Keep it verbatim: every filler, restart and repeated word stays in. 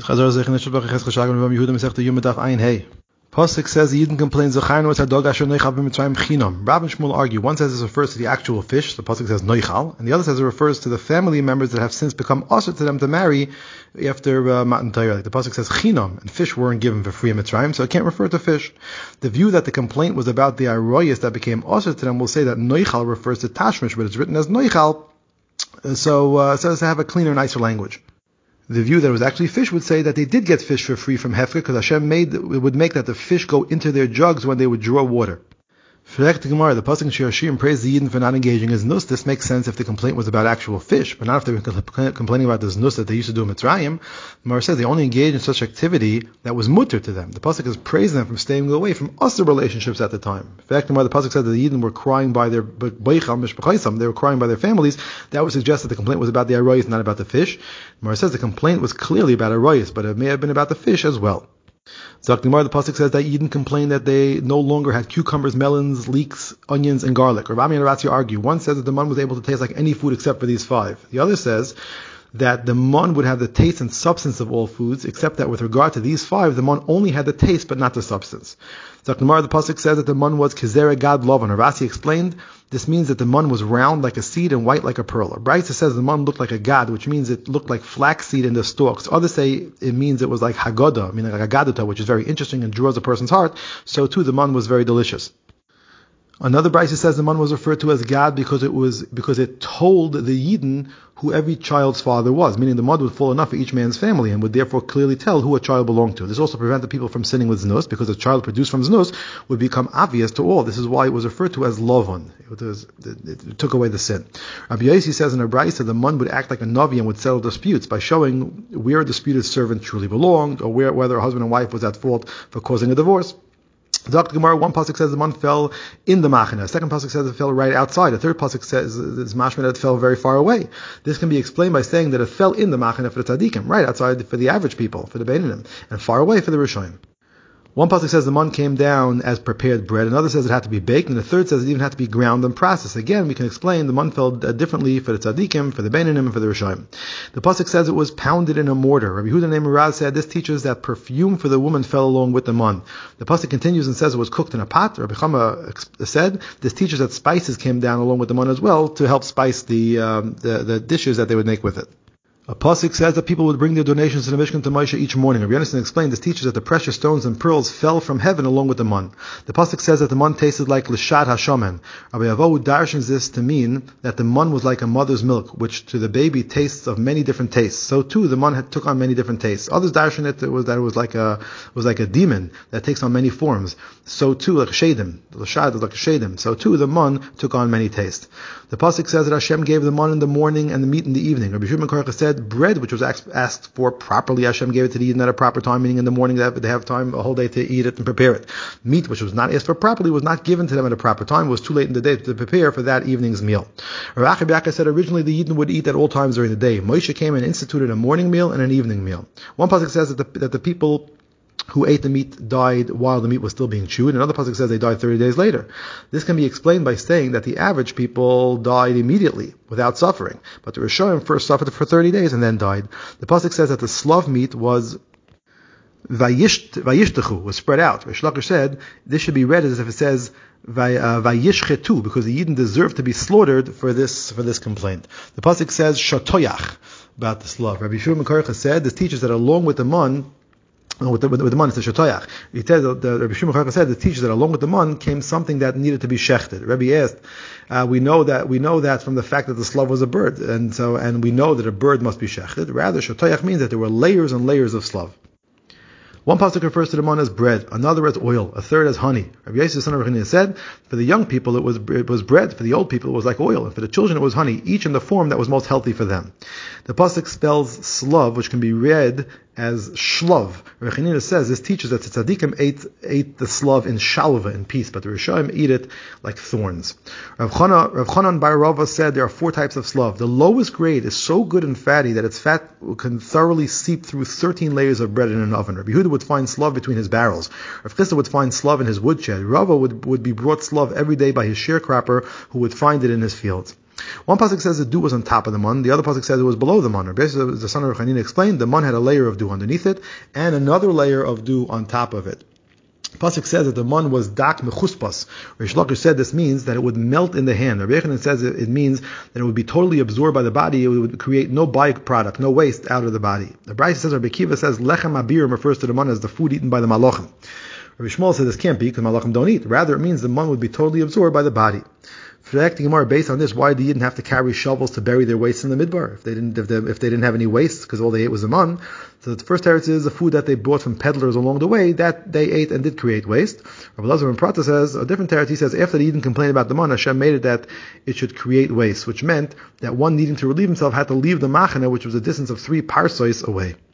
Pasuk says the Yidden complains Zechaynu es hadog asher noichal b'mitzrayim chinam. Rav and Shmuel argue. One says this refers to the actual fish, the Pasuk says noichal, and the other says it refers to the family members that have since become usher to them to marry after uh, Matan Torah. Like the Pasuk says chinam, and fish weren't given for free in Mitzrayim, so it can't refer to fish. The view that the complaint was about the aroyas that became usher to them will say that noichal refers to tashmish, but it's written as noichal, so uh, so as to have a cleaner, nicer language. The view that it was actually fish would say that they did get fish for free from Hefker because Hashem made it would make that the fish go into their jugs when they would draw water. The Pasuk in Shir Hashirim praised the Yidden for not engaging in znus. This makes sense if the complaint was about actual fish, but not if they were complaining about the znus that they used to do in Mitzrayim. The Gemara says they only engaged in such activity that was mutter to them. The Pasuk is praising them from staying away from usher relationships at the time. In fact, the Pasuk said that the Yidden were crying by their they were crying by their families. That would suggest that the complaint was about the arayis, not about the fish. The Gemara says the complaint was clearly about arayis, but it may have been about the fish as well. So the Pasuk says that Yidden complained that they no longer had cucumbers, melons, leeks, onions, and garlic. Rav Ami and Rav Atzia argue. One says that the man was able to taste like any food except for these five. The other says that the man would have the taste and substance of all foods, except that with regard to these five, the man only had the taste but not the substance. So the Pasuk says that the man was Kizera Gad Lovan. Rav Atzia explained this means that the man was round like a seed and white like a pearl. Braisa says the man looked like a gad, which means it looked like flaxseed in the stalks. Others say it means it was like hagoda, meaning like a gadata, which is very interesting and draws a person's heart. So too the man was very delicious. Another Braisa says the man was referred to as Gad because it was because it told the Yidden who every child's father was, meaning the mud would fall enough for each man's family and would therefore clearly tell who a child belonged to. This also prevented people from sinning with znus, because a child produced from znus would become obvious to all. This is why it was referred to as lovon. It, was, it, it took away the sin. Rabbi Yossi says in a Braisa the man would act like a navi and would settle disputes by showing where a disputed servant truly belonged, or where whether a husband and wife was at fault for causing a divorce. Doctor Gemara, one pasuk says the man fell in the machina. A second pasuk says it fell right outside. A third pasuk says it's mashma that it fell very far away. This can be explained by saying that it fell in the machina for the tzaddikim, right outside for the average people, for the beinim, and far away for the rishonim. One pasuk says the man came down as prepared bread. Another says it had to be baked, and the third says it even had to be ground and processed. Again, we can explain the man fell differently for the tzaddikim, for the beinim, and for the rishonim. The pasuk says it was pounded in a mortar. Rabbi Yehuda named Raz said this teaches that perfume for the woman fell along with the man. The pasuk continues and says it was cooked in a pot. Rabbi Chama said this teaches that spices came down along with the man as well to help spice the um, the, the dishes that they would make with it. A pasuk says that people would bring their donations to the Mishkan to Moshe each morning. Rabbi Yonasan explained this teaches that the precious stones and pearls fell from heaven along with the man. The pasuk says that the man tasted like l'shad hashamen. Rabbi Avohu darshins this to mean that the man was like a mother's milk, which to the baby tastes of many different tastes. So too the man had, took on many different tastes. Others darshan it was that it was like a was like a demon that takes on many forms. So too like a shadim, the l'shad is like a shadim. So too the man took on many tastes. The pasuk says that Hashem gave the man in the morning and the meat in the evening. Rabbi Shimon Korach said bread, which was asked for properly, Hashem gave it to the Yidden at a proper time, meaning in the morning they have, they have time a whole day to eat it and prepare it. Meat, which was not asked for properly, was not given to them at a proper time. It was too late in the day to prepare for that evening's meal. Rav Achi B'Aka said originally the Yidden would eat at all times during the day. Moshe came and instituted a morning meal and an evening meal. One pasuk says that the, that the people who ate the meat died while the meat was still being chewed. Another pasuk says they died thirty days later. This can be explained by saying that the average people died immediately without suffering, but the Rishonim first suffered for thirty days and then died. The pasuk says that the slav meat was vayishtechu, was spread out. Rish Lakish said this should be read as if it says vayishchetu, because the Yidden deserved to be slaughtered for this for this complaint. The pasuk says shatoyach about the slav. Rabbi Shimon Korach said this teaches that along with the man, With the, with the man, it's a shatoyach. He said, the Rabbi Shimon Chacham said, the teacher that along with the man came something that needed to be shechted. Rabbi asked, uh, we know that we know that from the fact that the slav was a bird, and so and we know that a bird must be shechted. Rather, shatoyach means that there were layers and layers of slav. One pasuk refers to the man as bread, another as oil, a third as honey. Rabbi Yosef son of Rechania said, for the young people it was it was bread, for the old people it was like oil, and for the children it was honey, each in the form that was most healthy for them. The pasuk spells slav, which can be read as shlov. Rechania says this teaches that the tzaddikim ate ate the slav in shalva, in peace, but the rishonim eat it like thorns. Rav Chana, Rav Chanan bar Rava said there are four types of slav. The lowest grade is so good and fatty that its fat can thoroughly seep through thirteen layers of bread in an oven. Rabbi Yehuda would find slav between his barrels. Rav Chisda would find slav in his woodshed. Rava would, would be brought slav every day by his sharecropper, who would find it in his fields. One pasuk says the dew was on top of the man, the other pasuk says it was below the man. Basically, the son of Chanina explained, the man had a layer of dew underneath it and another layer of dew on top of it. Pasuk says that the man was dak mechuspas. Rish Lakish said this means that it would melt in the hand. Rabbi Yechanan says it, it means that it would be totally absorbed by the body. It would create no byproduct, no waste out of the body. The Brayta says, Rabbi Kiva says, lechem abirim refers to the man as the food eaten by the malachim. Rabbi Shmuel says this can't be because malachim don't eat. Rather, it means the man would be totally absorbed by the body. Based on this, why they didn't have to carry shovels to bury their waste in the midbar if they didn't if they, if they didn't have any waste because all they ate was a man. So the first teretz is the food that they brought from peddlers along the way that they ate and did create waste. Rabbi Lazar ben Prata says a different teretz. He says after they didn't complain about the man, Hashem made it that it should create waste, which meant that one needing to relieve himself had to leave the machane, which was a distance of three parsois away.